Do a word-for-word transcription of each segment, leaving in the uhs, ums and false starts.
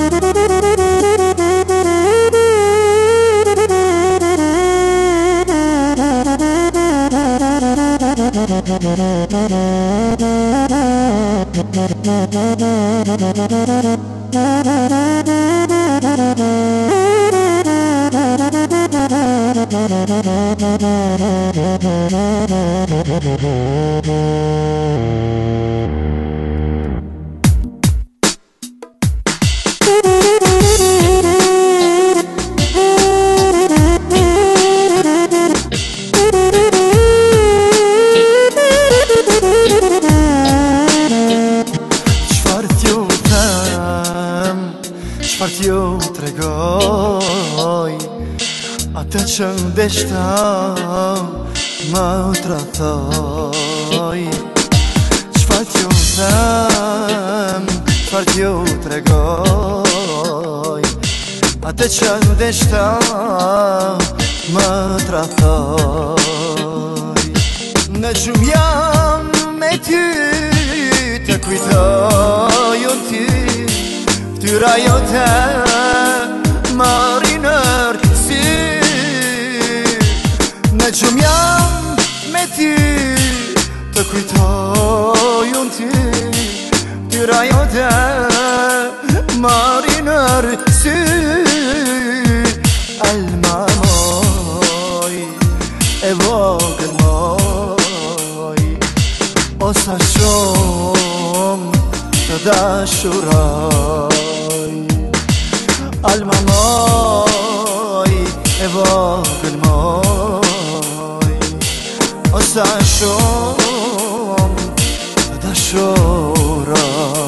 Çfarë t'ju tregoj, atë që ndeshta më tradhoj. Çfarë t'ju them, çfarë t'ju tregoj, atë që ndeshta më tradhoj. Në gjumë jam me ty, të kujtoj unë ty, tyra jote marinër si. Në gjumë jam me ty, të kujtoj unë ty, tyra jote marinër si. Alma moj, e vogël moj, o sa shumë të dashuroj. Alma moj, e vogël moj, o sa shumë të dashuroj.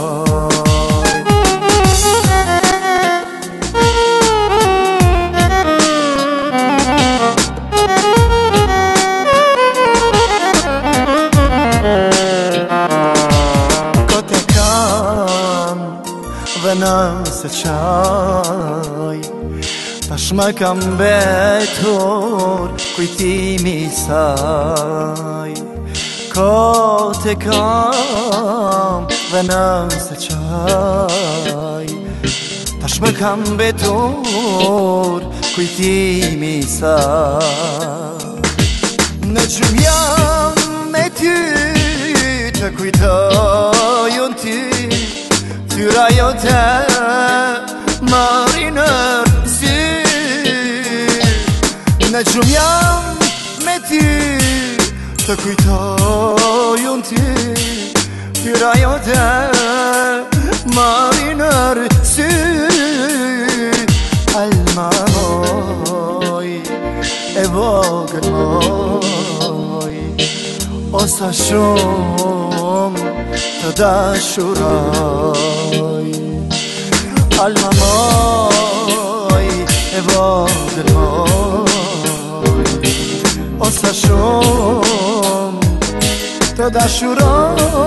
Kote kam dhe nëse qaj, tash më kam betur kujtimi saj. Kote kam dhe nëse qaj, tash më kam betur kujtimi saj. Në gjumë jam me ty, të kujtoj unë ty, tyra jote marinër si. Në gjumë jam me ty, të kujtoj unë ty, tyra jote marinër si. Alma moj, e vogël moj, o sa shumë të dashuroj. Alma moj, e vogël moj, o sa shumë të dashuroj.